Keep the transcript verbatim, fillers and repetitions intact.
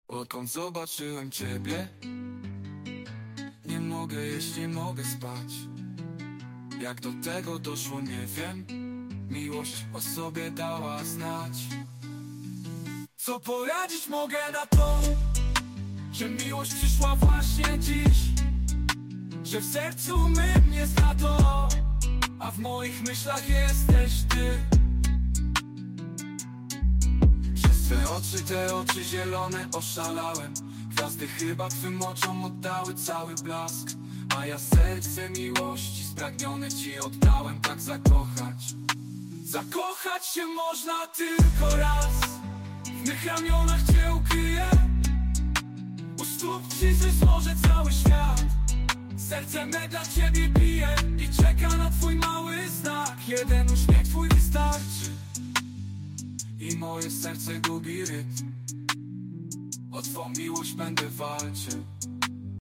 Odkąd zobaczyłem ciebie, nie mogę jeść, nie mogę spać. Jak do tego doszło, nie wiem. Miłość o sobie dała znać. Co poradzić mogę na to, że miłość przyszła właśnie dziś, że w sercu my mnie zna to, a w moich myślach jesteś ty. Przez twe oczy, te oczy zielone oszalałem. Gwiazdy chyba twym oczom oddały cały blask, a ja serce miłości spragnione ci oddałem. Tak zakochać, zakochać się można tylko raz. W mych ramionach cię ukryję, u stóp ci złożę cały świat. Serce me dla ciebie bije i czeka na twój mały znak. Jeden uśmiech twój wystarczy i moje serce gubi rytm. O twą miłość będę walczył.